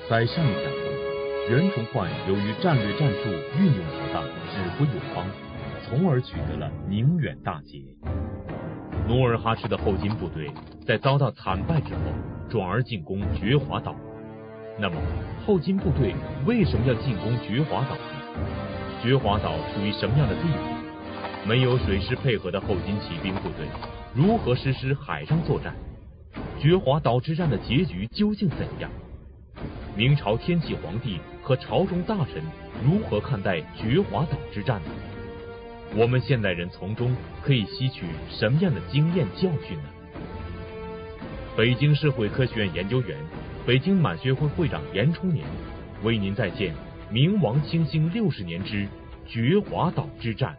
在上一讲中，袁崇焕由于战略战术运用得当，指挥有方，从而取得了宁远大捷。努尔哈赤的后金部队在遭到惨败之后，转而进攻觉华岛。那么，后金部队为什么要进攻觉华岛呢？觉华岛处于什么样的地位？没有水师配合的后金骑兵部队如何实施海上作战？觉华岛之战的结局究竟怎样？明朝天启皇帝和朝中大臣如何看待觉华岛之战呢？我们现代人从中可以吸取什么样的经验教训呢？北京社会科学院研究员、北京满学会会长严冲年为您再现明亡清兴60年之觉华岛之战。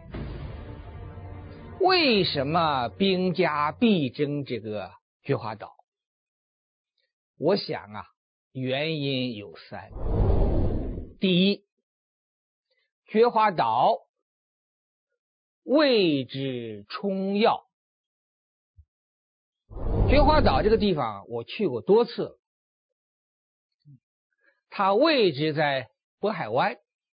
为什么兵家必争这个觉华岛？我想原因有3。第一，觉华岛位置冲要。觉华岛这个地方我去过多次了，它位置在渤海湾，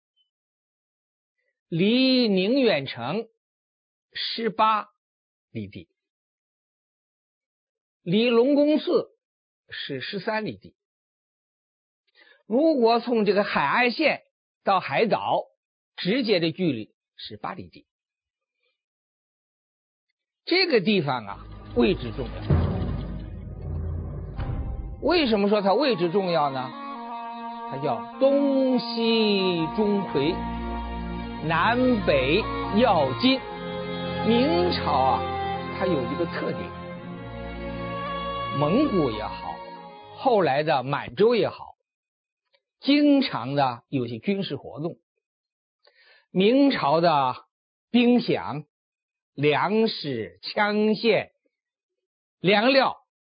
离宁远城18里地，离龙宫寺是13里地。如果从这个海岸线到海岛直接的距离是8里地。这个地方位置重要。为什么说它位置重要呢？它叫东西中魁，南北要津。明朝它有一个特点，蒙古也好，后来的满洲也好，经常的有些军事活动。明朝的兵饷、粮食、枪械、粮料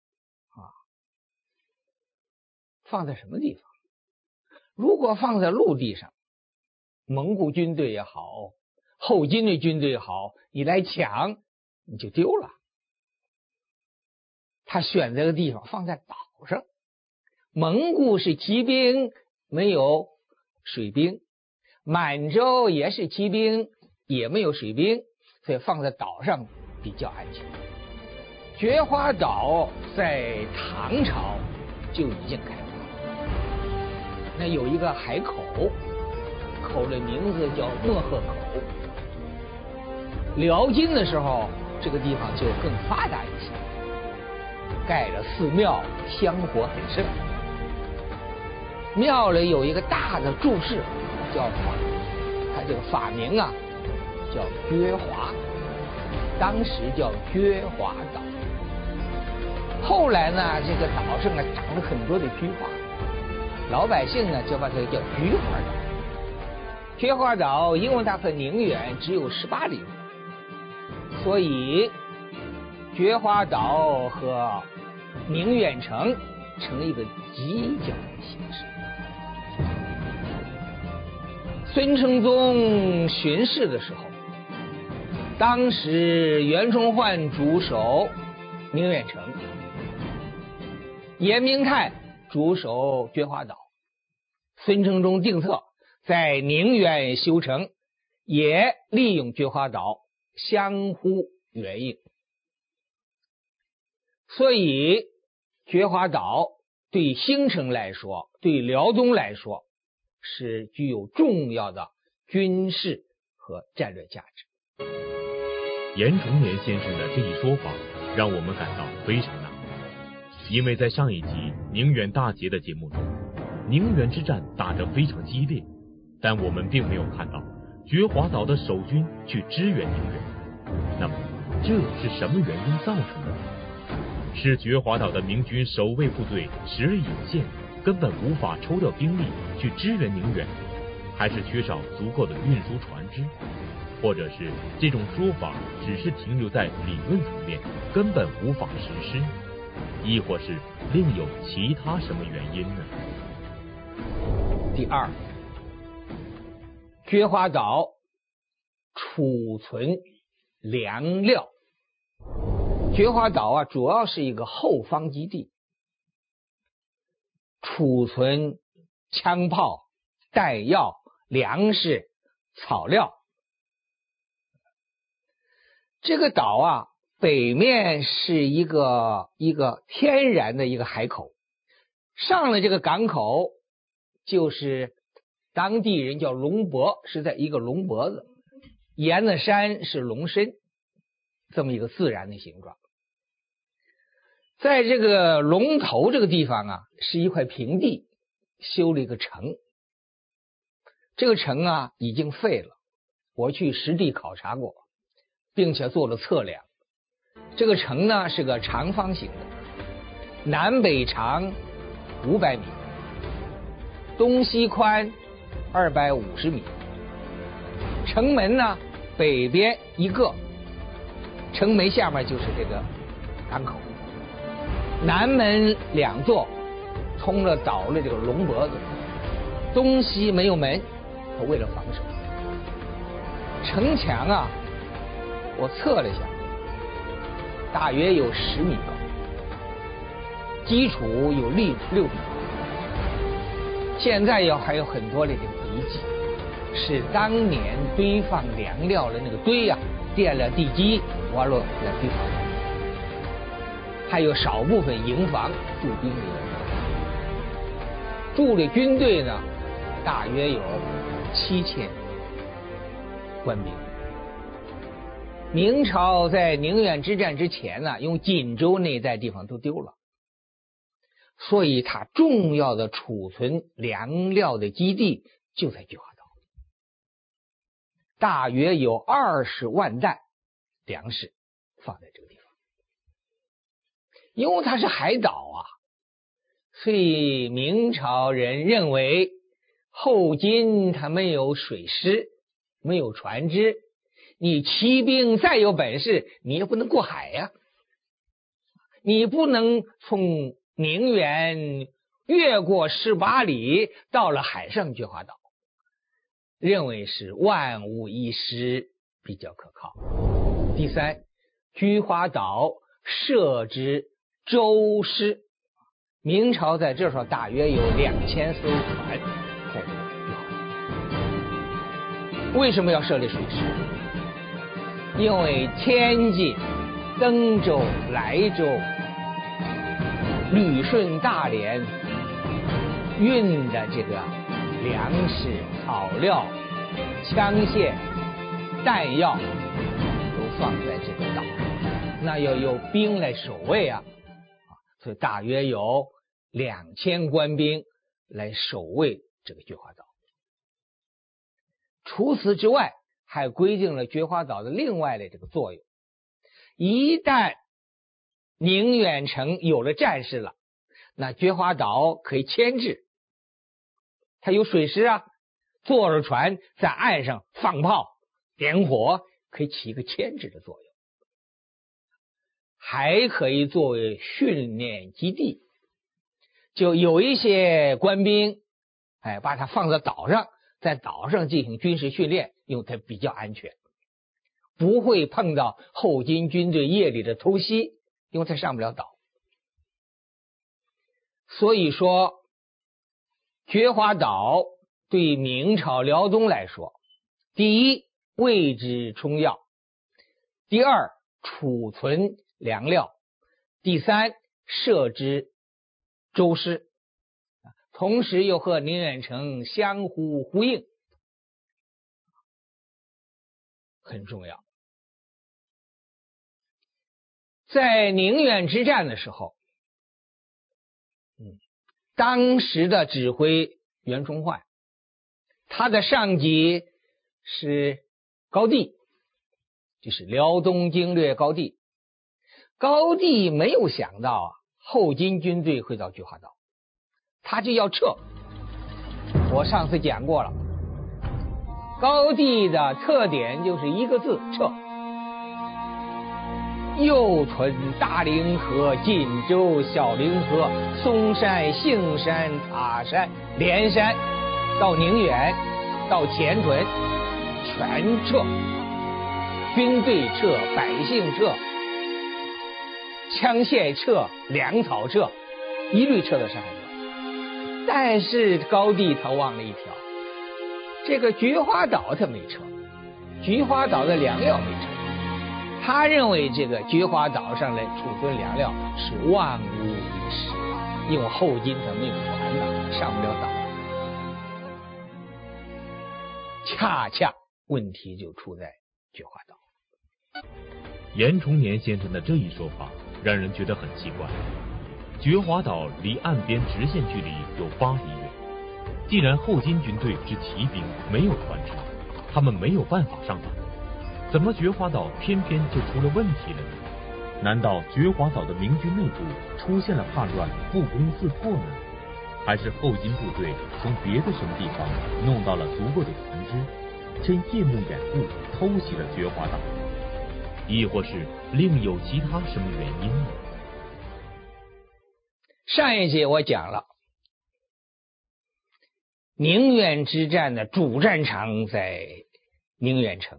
放在什么地方？如果放在陆地上，蒙古军队也好，后金的军队也好，你来抢你就丢了。他选择的地方放在岛上。蒙古是骑兵，没有水兵；满洲也是骑兵，也没有水兵，所以放在岛上比较安全。觉华岛在唐朝就已经开发了，那有一个海口，口的名字叫莫河口。辽金的时候，这个地方就更发达一些，盖了寺庙，香火很盛。庙里有一个大的柱式叫法，它这个法名叫觉华，当时叫觉华岛。后来呢，这个岛上长了很多的菊花，老百姓呢就把它叫菊花岛。觉华岛因为它和宁远只有18里路，所以觉华岛和宁远城成一个犄角的形式。孙承宗巡视的时候，当时袁崇焕驻守宁远城，严明泰驻守觉华岛，孙承宗定策在宁远修城，也利用觉华岛，相互援应。所以觉华岛对兴城来说，对辽东来说是具有重要的军事和战略价值。 严崇年先生的这一说法让我们感到非常纳闷，因为在上一集宁远大捷的节目中，宁远之战打得非常激烈，但我们并没有看到觉华岛的守军去支援宁远。那么这是什么原因造成的呢？是觉华岛的明军守卫部队实力有限，根本无法抽调兵力去支援宁远，还是缺少足够的运输船只，或者是这种说法只是停留在理论层面，根本无法实施，亦或是另有其他什么原因呢？ 第二，觉华岛储存粮料。觉华岛主要是一个后方基地，储存枪炮、弹药、粮食、草料。这个岛啊，北面是一个天然的一个海口，上了这个港口就是当地人叫龙脖，是在一个龙脖子，沿的山是龙身，这么一个自然的形状。在这个龙头这个地方啊，是一块平地，修了一个城。这个城啊已经废了，我去实地考察过，并且做了测量。这个城呢是个长方形的，南北长500米，东西宽250米。城门呢北边一个，城门下面就是这个港口。南门2座通了岛的这个龙脖子，东西没有门，他为了防守。城墙啊，我测了一下，大约有10米高，基础有6米。现在还有很多的这个遗迹，是当年堆放粮料的那个堆啊，垫了地基，完了来堆放。还有少部分营房驻兵的人，驻的军队呢，大约有7000官兵。明朝在宁远之战之前呢，用锦州那一带地方都丢了，所以它重要的储存粮料的基地就在菊花岛，大约有20万担粮食放在这个地方。因为它是海岛啊，所以明朝人认为后金它没有水师，没有船只，你骑兵再有本事，你也不能过海呀，你不能从宁远越过18里到了海上菊花岛，认为是万无一失比较可靠。第三，菊花岛设置舟师，明朝在这时候大约有2000艘船在这里。为什么要设立水师？因为天津、登州、莱州、旅顺、大连运的这个粮食、草料、枪械、弹药都放在这个岛上，那要有兵来守卫啊，所以大约有2000官兵来守卫这个菊花岛。除此之外，还规定了菊花岛的另外的这个作用。一旦宁远城有了战士了，那菊花岛可以牵制，它有水师啊，坐着船在岸上放炮点火，可以起一个牵制的作用，还可以作为训练基地。就有一些官兵把它放在岛上，在岛上进行军事训练，因为它比较安全，不会碰到后金军队夜里的偷袭，因为它上不了岛。所以说菊花岛对明朝辽东来说，第一，位置重要；第二，储存粮料；第三，设置舟师，同时又和宁远城相互呼应，很重要。在宁远之战的时候，当时的指挥袁崇焕，他的上级是高第，就是辽东经略高第。高第没有想到后金军队会到菊花岛，他就要撤。我上次讲过了，高第的特点就是一个字，撤。右屯大凌河、锦州、小凌河、嵩山、杏山、塔山、连山，到宁远，到前屯，全撤，军队撤，百姓撤，枪械撤，粮草撤，一律撤到山海关。 但是高帝他忘了一条，这个菊花岛他没撤，菊花岛的粮料没撤。他认为这个菊花岛上来储存粮料是万无一失，因为后金他没有船呢，上不了岛。恰恰问题就出在菊花岛。 严崇年先生的这一说法让人觉得很奇怪。菊花岛离岸边直线距离有8里远，既然后金军队是骑兵，没有船只，他们没有办法上岛，怎么菊花岛偏偏就出了问题了呢？难道菊花岛的明军内部出现了叛乱，不攻自破呢？还是后金部队从别的什么地方弄到了足够的船只，趁夜幕掩护偷袭了菊花岛？亦或是另有其他什么原因呢？ 上一节我讲了，宁远之战的主战场在宁远城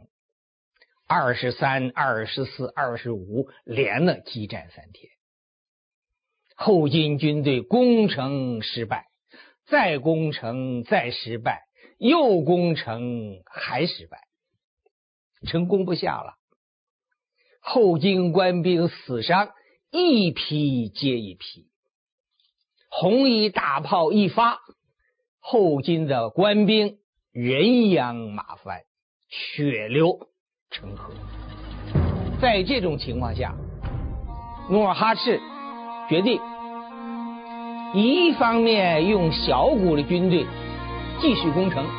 ，23、24、25连了激战3天。后金军队攻城失败，再攻城再失败，又攻城还失败，城攻不下了。后金官兵死伤一批接一批，红衣大炮一发，后金的官兵人仰马翻，血流成河。在这种情况下，努尔哈赤决定一方面用小股的军队继续攻城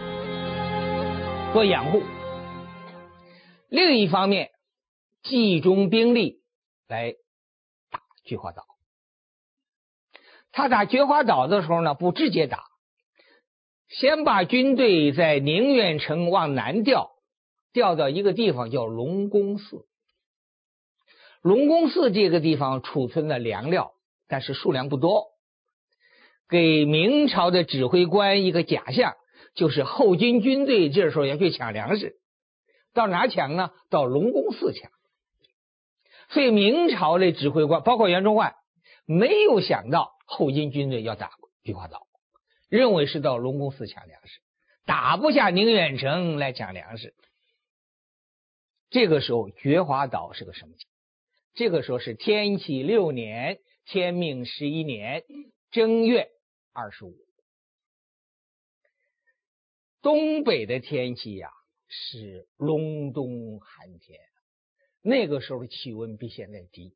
做掩护，另一方面集中兵力来打菊花岛。他打菊花岛的时候呢，不直接打，先把军队在宁远城往南调到一个地方叫龙宫寺。龙宫寺这个地方储存了粮料，但是数量不多，给明朝的指挥官一个假象，就是后金军队这时候要去抢粮食，到哪抢呢？到龙宫寺抢。所以明朝的指挥官包括袁崇焕没有想到后金军队要打菊花岛，认为是到龙宫寺抢粮食，打不下宁远城来抢粮食。这个时候菊花岛是个什么情况？这个时候是天启6年天命11年正月25，东北的天气呀是隆冬寒天，那个时候的气温比现在低，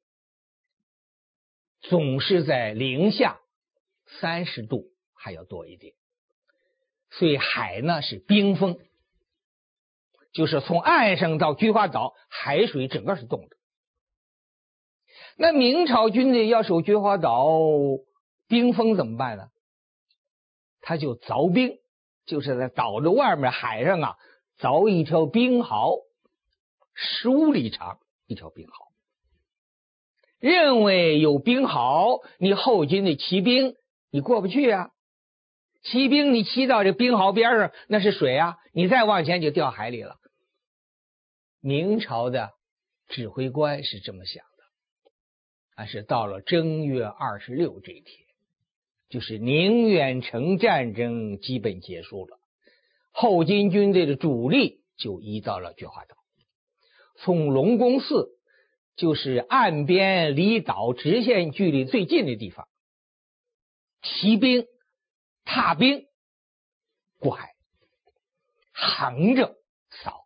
总是在零下30度还要多一点，所以海呢是冰封，就是从岸上到菊花岛海水整个是冻的。那明朝军队要守菊花岛冰封怎么办呢？他就凿冰，就是在岛的外面海上啊凿一条冰壕，15里长一条冰壕，认为有冰壕你后金的骑兵你过不去啊，骑兵你骑到这冰壕边上那是水啊，你再往前就掉海里了。明朝的指挥官是这么想的，但是到了正月26这一天，就是宁远城战争基本结束了，后金军队的主力就移到了菊花岛，从龙宫寺，就是岸边离岛直线距离最近的地方，骑兵踏冰过海，横着扫。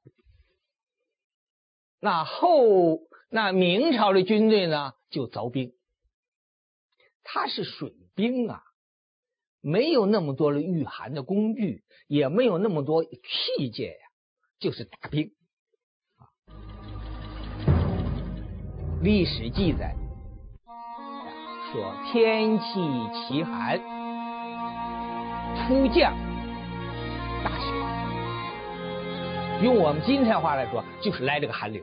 那明朝的军队呢就凿冰，它是水兵啊，没有那么多的御寒的工具，也没有那么多器械呀，就是打冰。历史记载说天气奇寒，初降大雪，用我们今天话来说就是来这个寒流。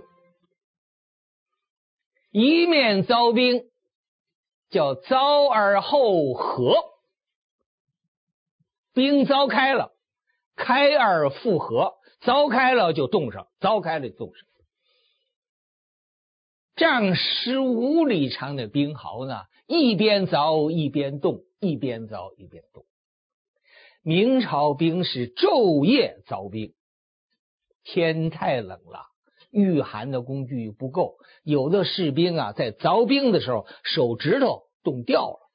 一面凿冰叫凿而后合，冰凿开了，开而复合，凿开了就冻上，凿开了就冻上。这样15里长的冰壕呢，一边凿一边冻，一边凿一边冻。 明朝兵士昼夜凿冰，天太冷了，御寒的工具不够，有的士兵啊在凿冰的时候手指头冻掉了。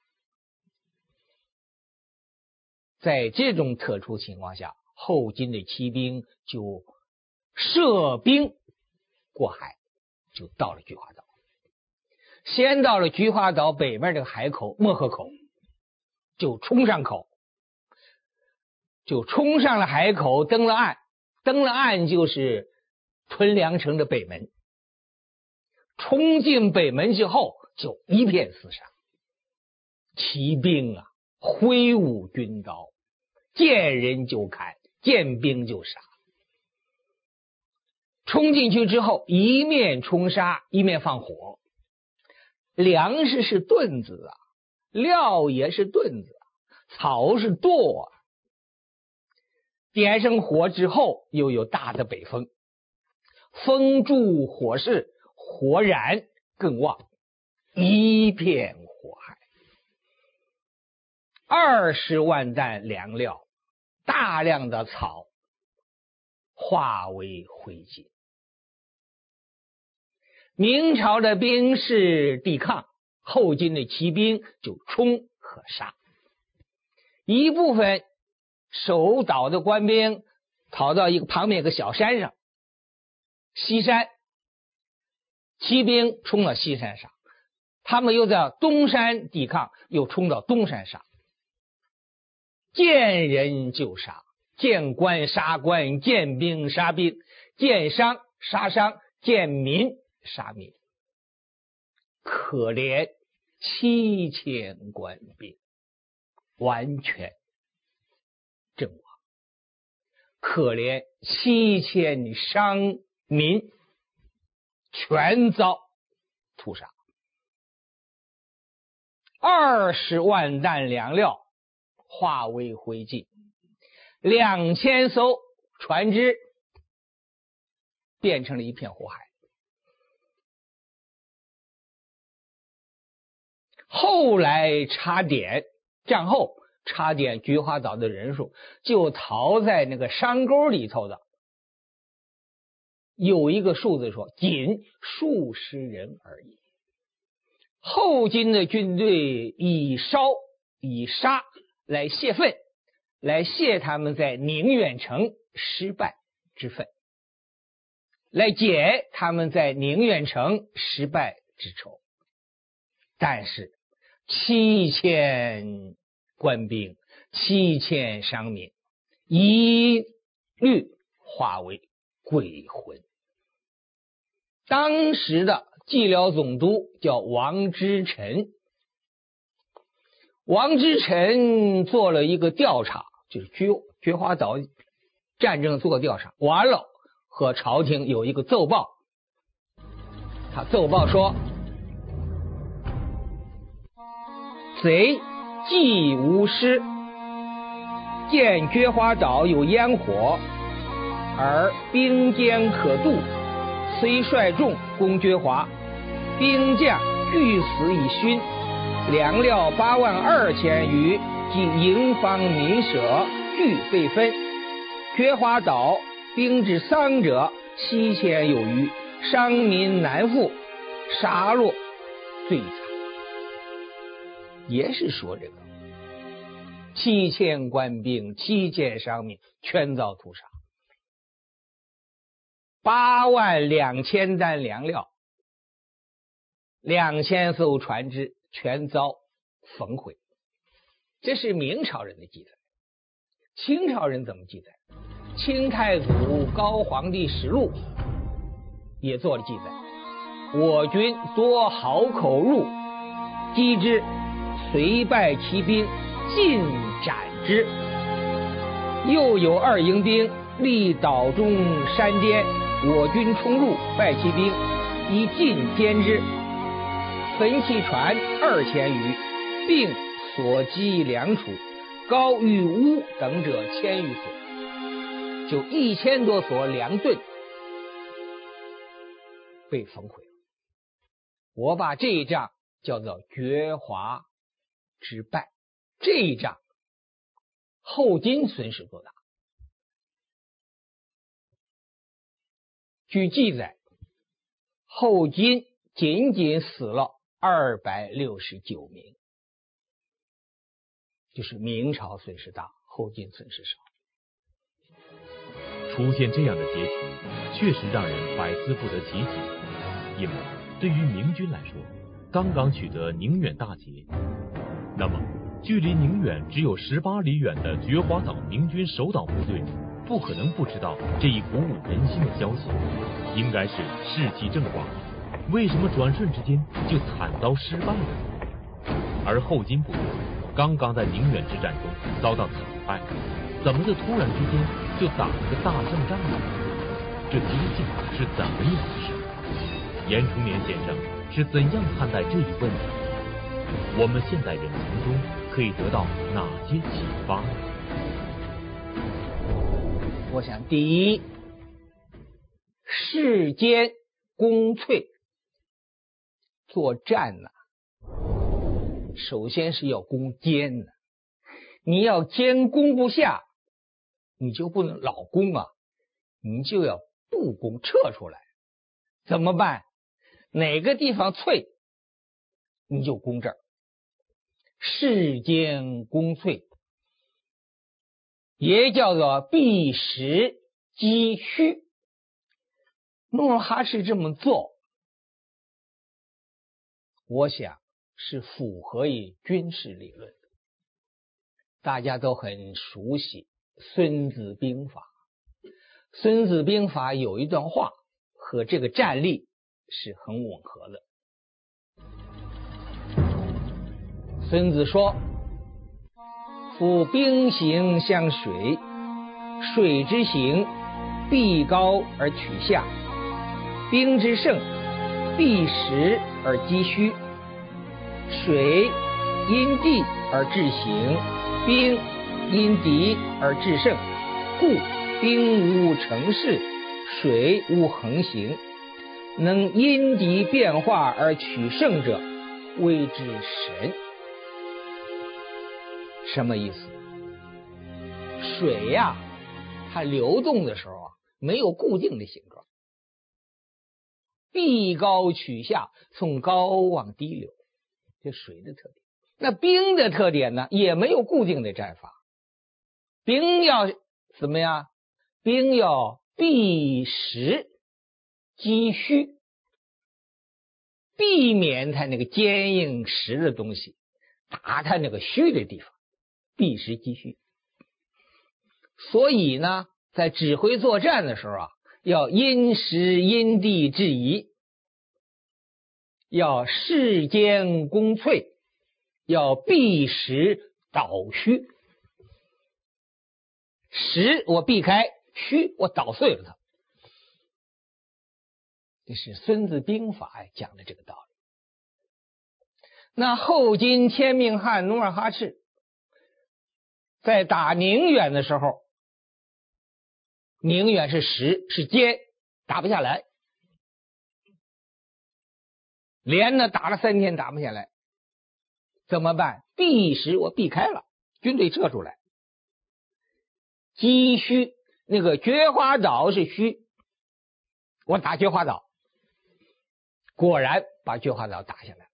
在这种特殊情况下，后金的骑兵就涉冰过海，就到了菊花岛。先到了菊花岛北面这个海口漠河口，就冲上口，就冲上了海口，登了岸。登了岸就是屯粮城的北门。冲进北门之后，就一片厮杀，骑兵啊挥舞军刀，见人就砍，见兵就杀。冲进去之后，一面冲杀，一面放火。粮食是盾子啊，料也是盾子，草是垛啊。点上火之后，又有大的北风，风助火势，火燃更旺，一片火海。20万担粮料，大量的草化为灰烬。明朝的兵士抵抗，后金的骑兵就冲和杀。一部分守岛的官兵逃到一个旁边一个小山上，西山，骑兵冲到西山上，他们又在东山抵抗，又冲到东山上。见人就杀，见官杀官，见兵杀兵，见伤杀伤，见民杀民。可怜7000官兵完全阵亡，可怜7000伤民全遭屠杀。20万担粮料化为灰烬，2000艘船只变成了一片火海。后来查点，战后查点菊花岛的人数，就逃在那个山沟里头的，有一个数字说仅数十人而已。后金的军队以烧以杀来泄愤，来泄他们在宁远城失败之愤，来解他们在宁远城失败之仇。但是7000官兵，7000伤民一律化为鬼魂。当时的蓟辽总督叫王之臣，王之臣做了一个调查，就是菊花岛战争做调查完了，和朝廷有一个奏报。他奏报说，贼既无失，见菊花岛有烟火，而兵坚可渡，虽率众攻菊花，兵将俱死以勋，粮料82000余，及营房民舍俱被分。菊花岛兵之丧者7000有余，伤民难复，杀戮最惨。也是说这个7000官兵，7000伤民全遭屠杀，82000担粮料，2000艘船只全遭焚毁。这是明朝人的记载。清朝人怎么记载？清太祖高皇帝实录也做了记载，我军多壕口入，击之，遂败其兵，尽斩之。又有2营兵立岛中山巅，我军冲入，败其兵，以尽歼之，焚其船2000余，并所击粮储、高玉屋等者1000余所，就1000多所粮盾被焚毁了。我把这一仗叫做绝华之败，这一仗后金损失多大？据记载，后金仅仅死了269名，就是明朝损失大，后金损失少。 出现这样的结局，确实让人百思不得其解。因为对于明军来说，刚刚取得宁远大捷，那么距离宁远只有18里远的觉华岛明军守岛部队，不可能不知道这一鼓舞人心的消息，应该是士气正旺。为什么转瞬之间就惨遭失败了？而后金部队刚刚在宁远之战中遭到惨败，怎么就突然之间就打了个大胜仗呢？这究竟是怎么一回事？严崇年先生是怎样看待这一问题？我们现代人从中可以得到哪些启发呢？ 我想，第一，士坚攻脆，作战呢，首先是要攻坚的。你要坚攻不下，你就不能老攻啊，你就要不攻，撤出来。怎么办？哪个地方脆，你就攻这儿。士坚攻脆，也叫做避实击虚。努尔哈赤这么做，我想是符合于军事理论的。大家都很熟悉孙子兵法，孙子兵法有一段话和这个战例是很吻合的。孙子说，夫兵行像水，水之行必高而取下，兵之胜必实而击虚，水因地而制行，兵因敌而制胜，故兵无成势，水无横行，能因敌变化而取胜者，谓之神。什么意思？水呀，它流动的时候啊，没有固定的形状，避高取下，从高往低流，这水的特点。那兵的特点呢，也没有固定的战法。兵要怎么样？兵要避实击虚，避免它那个坚硬实的东西，打它那个虚的地方，避实击虚。所以呢，在指挥作战的时候啊，要因时因地制宜，要士坚攻脆，要避实捣虚。实我避开，虚我捣碎了它。这是孙子兵法讲的这个道理。那后金天命汗努尔哈赤在打宁远的时候，宁远是实是坚，打不下来，连呢打了3天打不下来，怎么办？避实我避开了，军队撤出来。击虚，那个觉华岛是虚，我打觉华岛，果然把觉华岛打下来。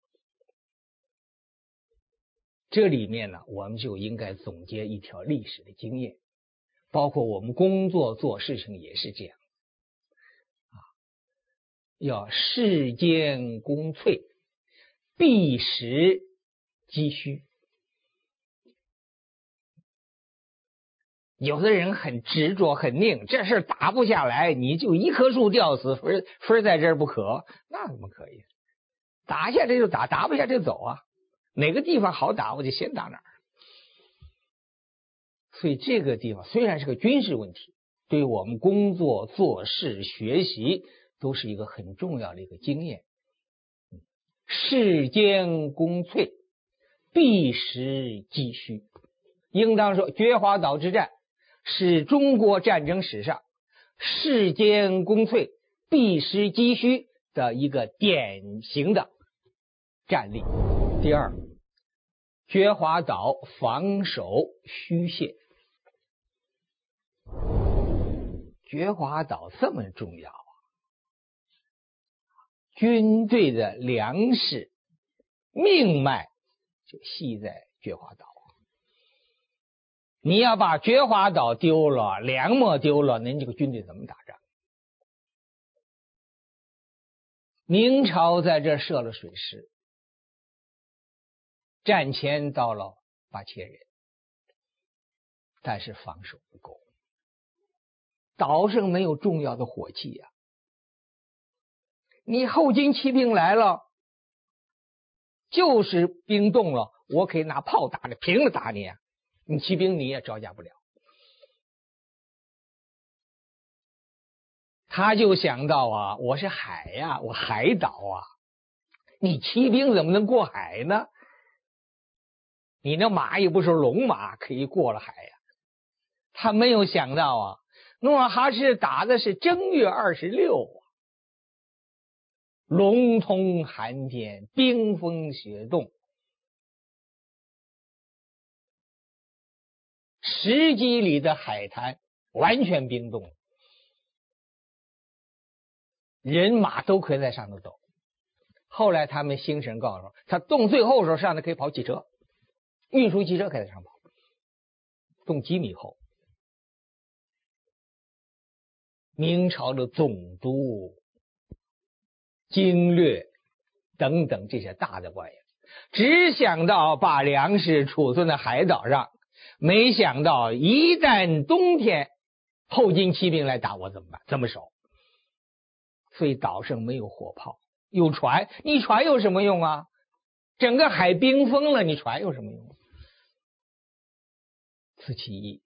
这里面呢，我们就应该总结一条历史的经验，包括我们工作做事情也是这样啊，要士坚攻脆，避实击虚。有的人很执着很拧，这事打不下来，你就一棵树吊死，非在这儿不可，那怎么可以？打下来就打，打不下就走啊，哪个地方好打我就先打哪儿。所以这个地方虽然是个军事问题，对于我们工作做事学习都是一个很重要的一个经验。士坚攻脆，避实击虚，应当说觉华岛之战是中国战争史上士坚攻脆、避实击虚的一个典型的战例。第二，觉华岛防守虚陷。 觉华岛这么重要啊，军队的粮食命脉就系在觉华岛。你要把觉华岛丢了，粮秣丢了，您这个军队怎么打仗？明朝在这设了水师，战前到了8000人，但是防守不够，岛上没有重要的火器呀。你后金骑兵来了，就是兵动了，我可以拿炮打你，凭着打你啊，你骑兵你也招架不了。他就想到啊，我是海呀，我海岛啊，你骑兵怎么能过海呢？你那马也不是龙马，可以过了海呀。他没有想到啊，努尔哈赤打的是正月26啊，龙通寒天，冰封雪冻，10几里的海滩完全冰冻，人马都可以在上头走。后来他们星神告诉我，他冻最后的时候上头可以跑汽车，运输汽车可以在上跑，冻几米厚。明朝的总督、经略等等这些大的官员，只想到把粮食储存在海岛上，没想到一旦冬天后金骑兵来打我怎么办？怎么守？所以岛上没有火炮，有船，你船有什么用啊？整个海冰封了，你船有什么用？此其一。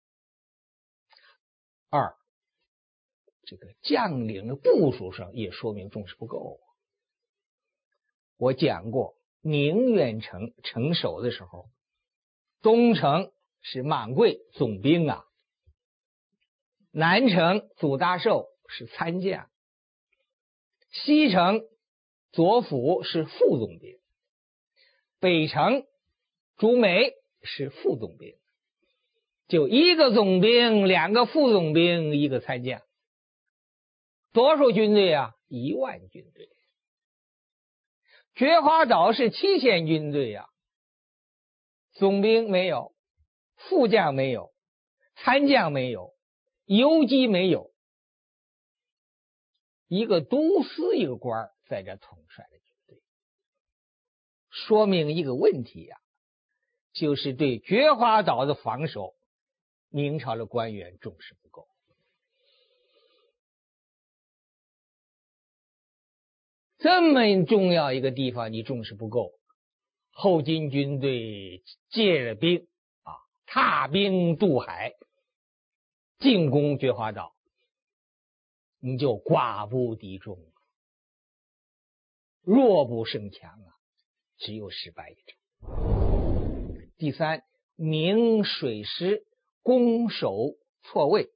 二，这个将领的部署上也说明重视不够。我讲过，宁远城城守的时候，东城是满贵总兵啊，南城祖大寿是参将，西城左辅是副总兵，北城朱梅是副总兵，就一个总兵，2个副总兵，1个参将，多少军队啊？1万军队。觉华岛是7000军队啊，总兵没有，副将没有，参将没有，游击没有，一个都司一个官在这统帅的军队，说明一个问题啊，就是对觉华岛的防守，明朝的官员重视不够。这么重要一个地方你重视不够，后金军队借了兵啊，踏兵渡海，进攻觉华岛，你就寡不敌众，弱不胜强啊，只有失败一场。第三，明水师攻守错位。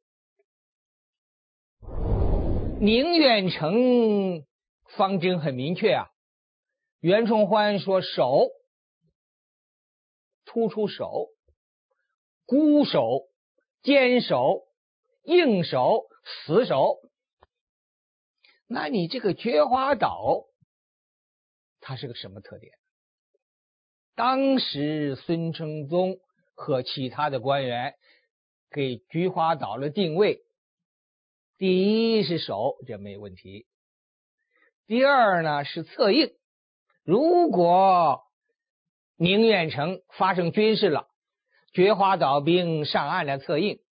宁远城方针很明确啊，袁崇焕说守，突出守，固守，坚守，硬守，死守。那你这个觉华岛它是个什么特点？当时孙承宗和其他的官员给觉华岛的定位，第一是守，这没问题。第二呢是策应，如果宁远城发生军事了，觉华岛兵上岸来策应，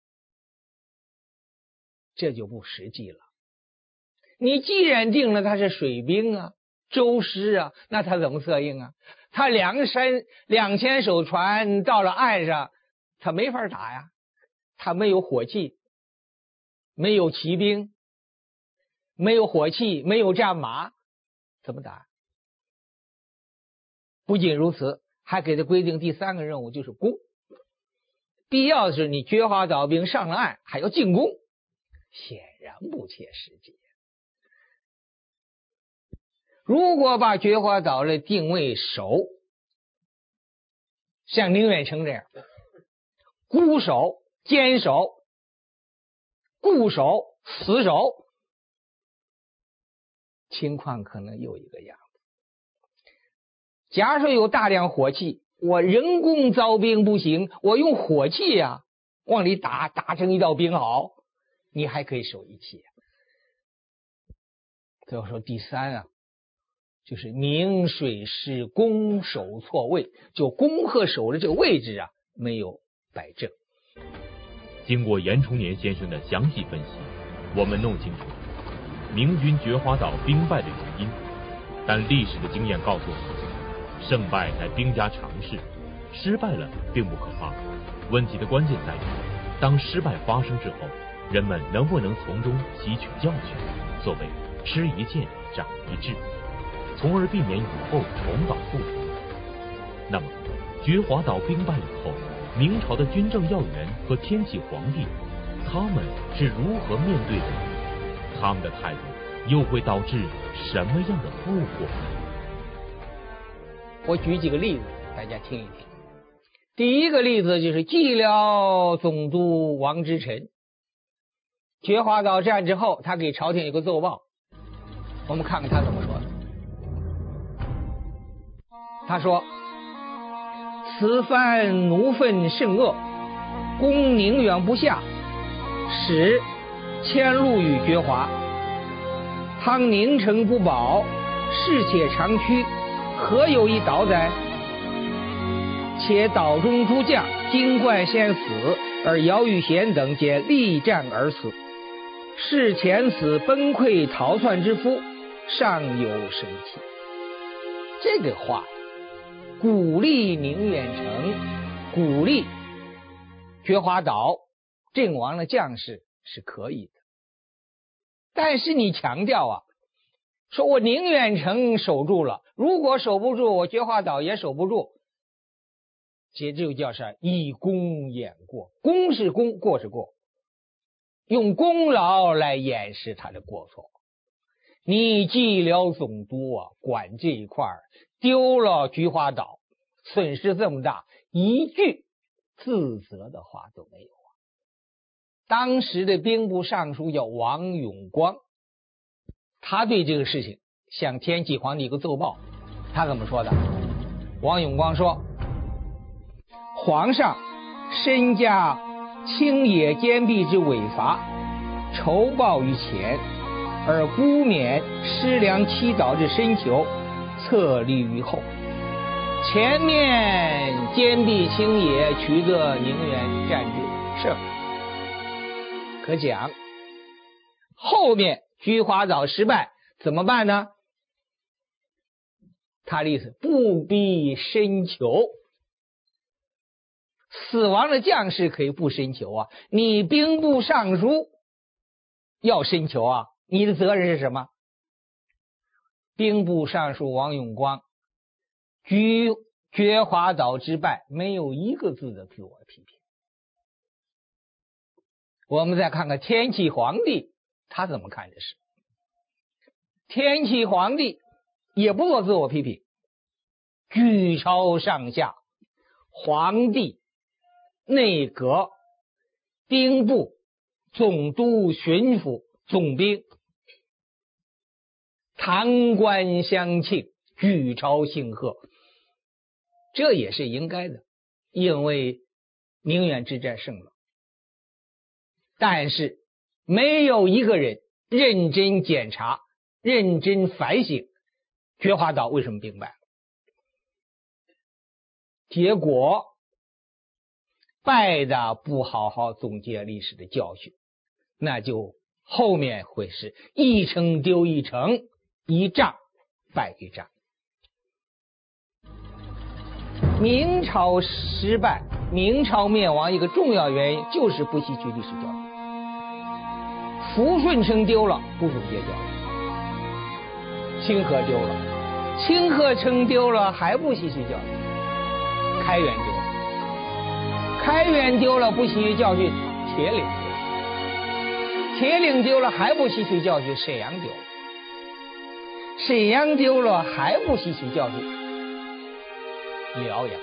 这就不实际了。你既然定了他是水兵啊，舟师啊，那他怎么策应啊？他2000艘船到了岸上，他没法打呀，他没有火器，没有骑兵，没有火器，没有战马，怎么打？不仅如此，还给他规定第3个任务，就是攻。必要是你觉华岛兵上了岸还要进攻，显然不切实际。如果把觉华岛的定位守，像宁远城这样固守、坚守、 固守、死守，情况可能又一个样子。假如有大量火器，我人工造兵不行，我用火器呀，往里打成一道兵好，你还可以守一气。所以说第三啊，就是明水是攻守错位，就攻和守的这个位置啊没有摆正。 经过严崇年先生的详细分析，我们弄清楚明军决华岛兵败的原因，但历史的经验告诉我们，胜败乃兵家常事，失败了并不可怕。问题的关键在于，当失败发生之后，人们能不能从中吸取教训，所谓吃一堑长一智，从而避免以后重蹈覆辙。那么决华岛兵败以后，明朝的军政要员和天启皇帝，他们是如何面对的？他们的态度又会导致什么样的后果？ 我举几个例子，大家听一听。第一个例子就是蓟辽总督王之臣，决华岛战之后，他给朝廷有个奏报，我们看看他怎么说的。他说：此番奴愤甚恶，攻宁远不下，使迁路于决华。倘宁城不保，士且长驱，何有一岛哉？且岛中诸将金冠先死，而姚玉贤等皆力战而死，是前死崩溃逃窜之夫，尚有生气。这个话鼓励宁远城，鼓励决华岛阵亡的将士是可以的，但是你强调啊，说我宁远城守住了，如果守不住，我决华岛也守不住，这就叫是以功掩过。功是功，过是过，用功劳来掩饰他的过错。你蓟辽总督啊，管这一块丢了菊花岛，损失这么大，一句自责的话都没有啊。当时的兵部尚书叫王永光，他对这个事情向天启皇帝一个奏报，他怎么说的？王永光说：皇上身加清野奸弊之违法，仇报于前，而孤免失良欺导之深囚，策立于后。前面坚壁清野，取得宁远战略胜，可讲后面菊花岛失败怎么办呢？他的意思不必深求，死亡的将士可以不深求啊，你兵部尚书要深求啊，你的责任是什么？兵部尚书王永光决华岛之败没有一个字的自我批评。我们再看看天启皇帝他怎么看这事。天启皇帝也不做自我批评，举朝上下，皇帝、内阁、兵部、总督、巡抚、总兵，堂官相庆，举朝庆贺，这也是应该的，因为宁远之战胜了。但是没有一个人认真检查、认真反省决华岛为什么兵败了。结果败的不好好总结历史的教训，那就后面会是一城丢一城，一仗败一仗。明朝失败、明朝灭亡一个重要原因就是不吸取历史教训。抚顺城丢了，不总结教训；清河丢了，清河城丢了，还不吸取教训；开元丢了，开元丢了，不吸取教训；铁岭丢了，铁岭丢了，还不吸取教训；沈阳丢了，沈阳丢了，还不吸取教训；辽阳丢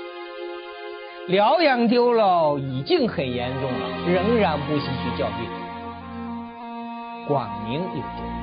了，辽阳丢了，已经很严重了，仍然不吸取教训。 广宁有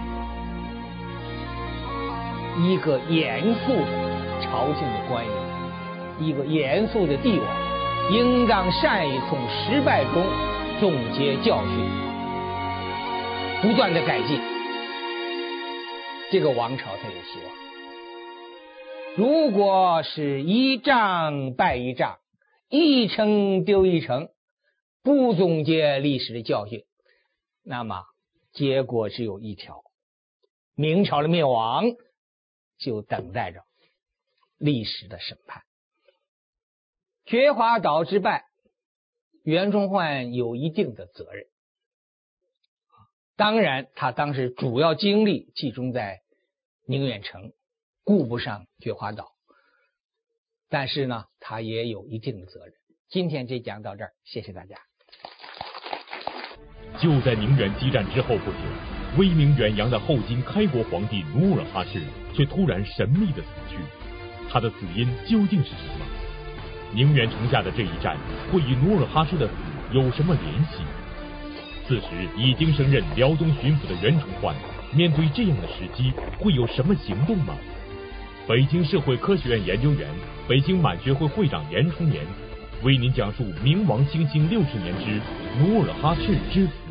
经，一个严肃的朝廷的官员，一个严肃的帝王，应当善于从失败中总结教训，不断的改进，这个王朝才有希望。如果是一仗败一仗，一城丢一城，不总结历史的教训，那么结果只有一条，明朝的灭亡就等待着历史的审判。觉华岛之败，袁崇焕有一定的责任，当然他当时主要精力集中在宁远城，顾不上觉华岛，但是呢他也有一定的责任。今天这讲到这儿，谢谢大家。 就在宁远激战之后不久，威名远扬的后金开国皇帝努尔哈赤却突然神秘的死去，他的死因究竟是什么？宁远城下的这一战会与努尔哈赤的死有什么联系？此时已经升任辽东巡抚的袁崇焕面对这样的时机会有什么行动吗？北京社会科学院研究员、北京满学会会长严崇年为您讲述明亡清兴60年之努尔哈赤之死。